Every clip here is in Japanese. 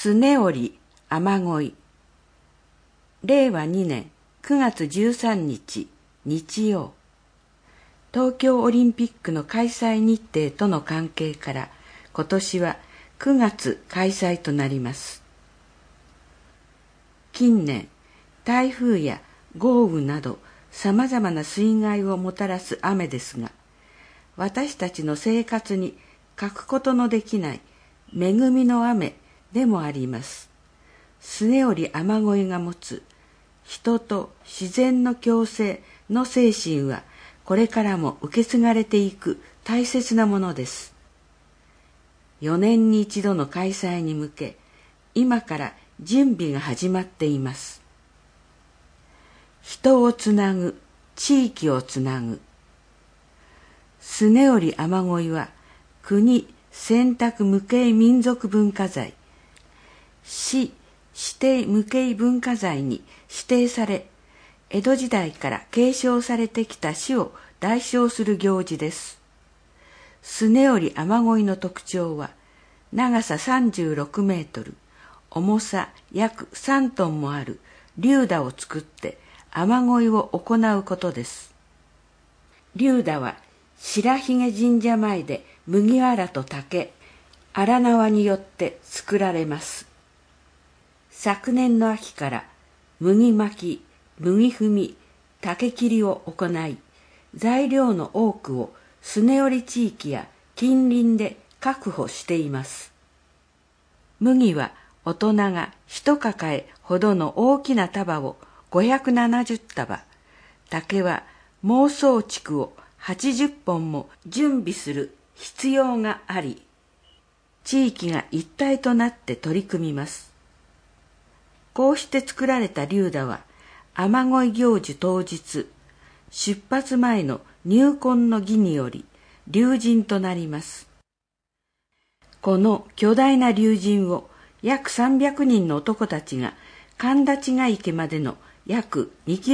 すねおり雨乞い。令和2年9月13日日曜。東京オリンピックの開催日程との関係から今年は9月開催となります。近年、台風や豪雨など様々な水害をもたらす雨ですが、私たちの生活に欠くことのできない恵みの雨でもあります。すねおり雨乞いが持つ人と自然の共生の精神はこれからも受け継がれていく大切なものです。4年に一度の開催に向け、今から準備が始まっています。人をつなぐ、地域をつなぐ。すねおり雨乞いは国選択無形民族文化財、市指定無形文化財に指定され、江戸時代から継承されてきた市を代表する行事です。すねおり雨乞いの特徴は、長さ36メートル、重さ約3トンもある竜田を作って雨乞いを行うことです。竜田は白髭神社前で麦わらと竹、荒縄によって作られます。昨年の秋から麦巻き、麦踏み、竹切りを行い、材料の多くをすねおり地域や近隣で確保しています。麦は大人が一抱えほどの大きな束を570束、竹は孟宗竹を80本も準備する必要があり、地域が一体となって取り組みます。こうして作られた竜田は、雨乞い行事当日、出発前の入魂の儀により、龍神となります。この巨大な龍神を約300人の男たちが神立ヶ池までの約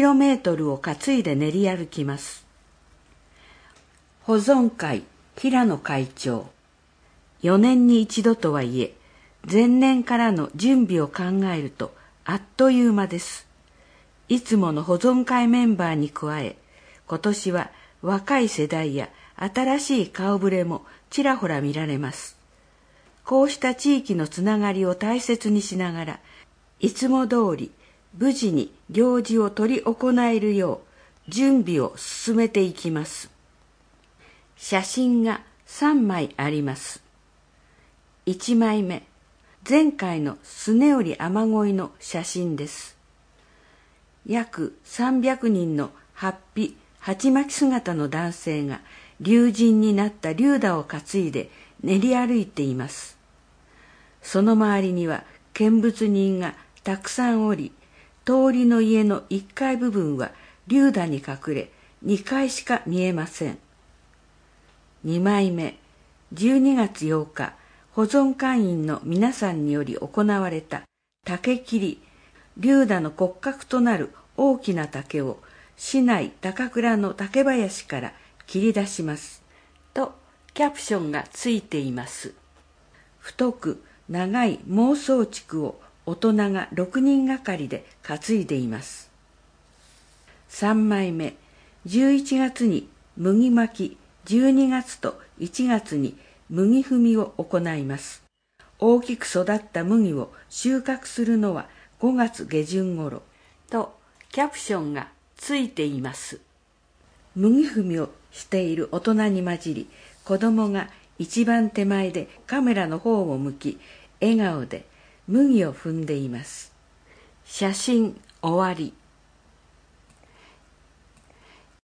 2kmを担いで練り歩きます。保存会平野会長。4年に一度とはいえ、前年からの準備を考えるとあっという間です。いつもの保存会メンバーに加え、今年は若い世代や新しい顔ぶれもちらほら見られます。こうした地域のつながりを大切にしながら、いつも通り無事に行事を執り行えるよう準備を進めていきます。写真が3枚あります。1枚目、前回のすねおり雨乞いの写真です。約300人の法被、鉢巻き姿の男性が龍神になった竜田を担いで練り歩いています。その周りには見物人がたくさんおり、通りの家の1階部分は竜田に隠れ、2階しか見えません。2枚目、12月8日、保存会員の皆さんにより行われた竹切り、竜田の骨格となる大きな竹を市内高倉の竹林から切り出します。と、キャプションがついています。太く長い孟宗竹を大人が6人がかりで担いでいます。3枚目、11月に麦巻き、12月と1月に麦踏みを行います。大きく育った麦を収穫するのは5月下旬頃とキャプションがついています。麦踏みをしている大人に混じり、子供が一番手前でカメラの方を向き、笑顔で麦を踏んでいます。写真終わり。